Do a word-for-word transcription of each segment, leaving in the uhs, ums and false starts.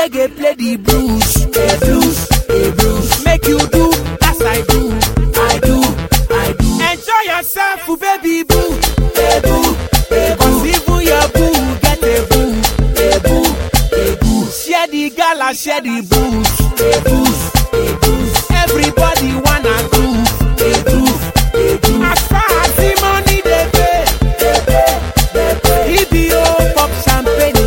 reggae, play the blues, the blues, the blues. Make you do as I do, I do, I do. Enjoy yourself, baby boo, hey boo, hey boo. Cause even your boo get a boo, hey boo, hey boo. Share the gala, share the booze, hey booze, hey booze. Everybody wanna groove, hey groove, hey groove. As far as the money they pay, they pay, they pay. E B O pop champagne,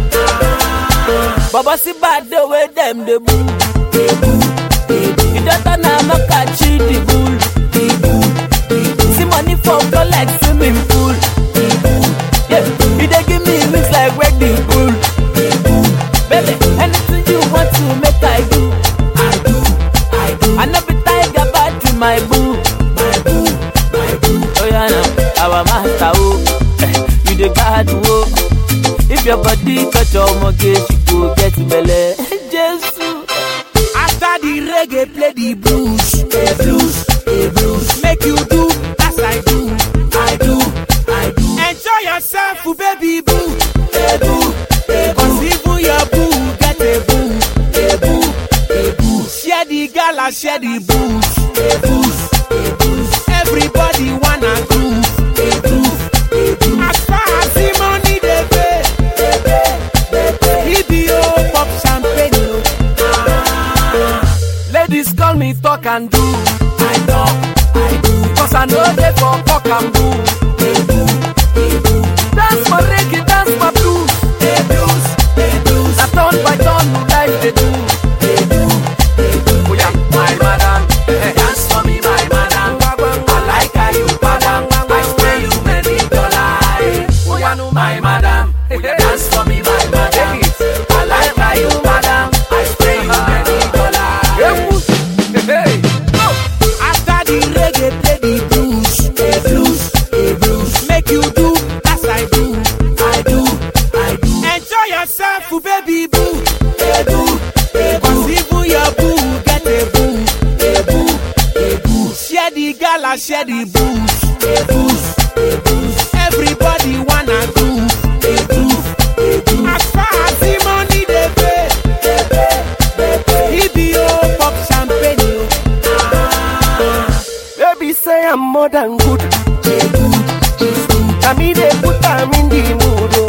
ah. Baba see bad the way them the boo, they boo, they boo. You don't know I'm a catchy the bull, the bull, the bull. See money for flow like swimming pool, the bull, yeah. You they give me wings like wedding bull, the bull. Baby, anything you want to make I do, I do, I do. I know be tiger bad to my boo, my boo, my boo. Oh yeah, now our master oh, you the god oh. If your body touch your mortgage, you go get belly. Jesus. After the reggae, play the blues, the blues, the blues. Make you do as I do, I do, I do. Enjoy yourself, baby boo, hey boo, hey boo. Cause even your boo get a boo, hey boo, hey boo. Share the gala, share the booze, hey booze, hey booze. Everybody wanna groove, hey groove, hey groove. As far as the money they pay, they pay, they pay. E B O pop champagne, ah. Ladies call me talk and do, I talk, I do. Cause I know they for talk and do, hey boo, hey boo. Dance for reggae, dance for blues, hey blues, hey blues. I turn by turn, you like they do, hey boo, hey boo. Oh yeah, my madam, hey, dance for me, my madam. I like how you madam, I spray you many dollars. Oh yeah, no, my madam, oh yeah, dance for me, my madam. I like how you madam, I spray you many dollars. Hey, after the reggae, play the blues, the blues, the blues. Make you do as I do, I do, I do. Enjoy yourself, baby boo, hey boo, hey boo. Cause even your boo get a boo, hey boo, hey boo. Share the gala, share the booze, hey booze, hey booze. Everybody wanna groove, hey groove, hey groove. As far as the money they pay, they pay, they pay. E B O pop champagne, ah. Baby say I'm more than good, hey good, it's good. I mean they put them in the mood, oh.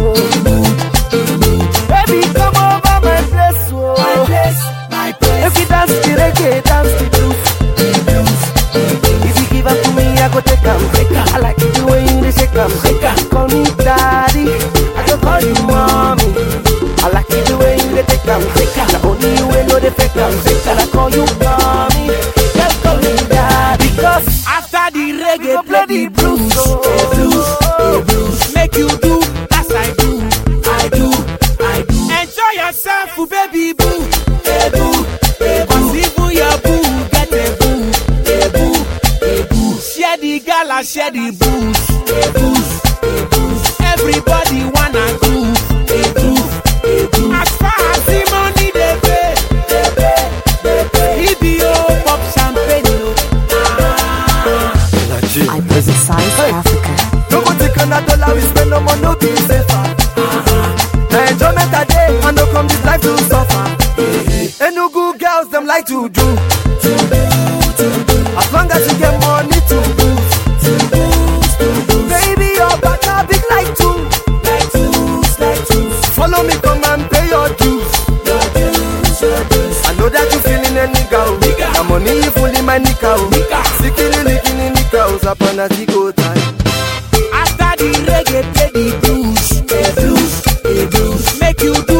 Baby come over my place, oh. My place, my place. If you dance the reggae, dance the blues, the blues, the blues. If you give up to me, I go take 'em. I like it the way you dey shake 'em. Call me daddy, I go call you mommy. I like it the way you dey take 'em. The only you ain't know the fake 'em. And I call you mommy, just call me daddy. Because after the reggae, play the blues, the blues, the blues. Make you do as I do, I do, I do. Enjoy yourself, baby boo, hey boo, hey boo. Cause even your boo get a boo, hey boo, hey boo. Share the gala, share the booze, hey booze, hey booze. Everybody wanna groove, hey groove, hey groove. As far as the money they pay, they pay, they pay. E B O pop champagne, ah. I criticize hey. Africa. No go take another dollar, we spend no more, no be safer. Uh-huh. The enjoyment a day, and no come this life to suffer. Uh-huh. And no good girls, them like to do. To do, to do. As long as you get money to boost, to boost, to boost. Baby, your back now big like two, like twos, like twos. Follow me, come and pay your dues, your dues, your dues. I know that you feeling a nigga, nigga. The money you full in my nigga, nigga. Sikini, likini, nigga, upon a tico time. After the reggae, play the blues, the blues, the blues. Make you do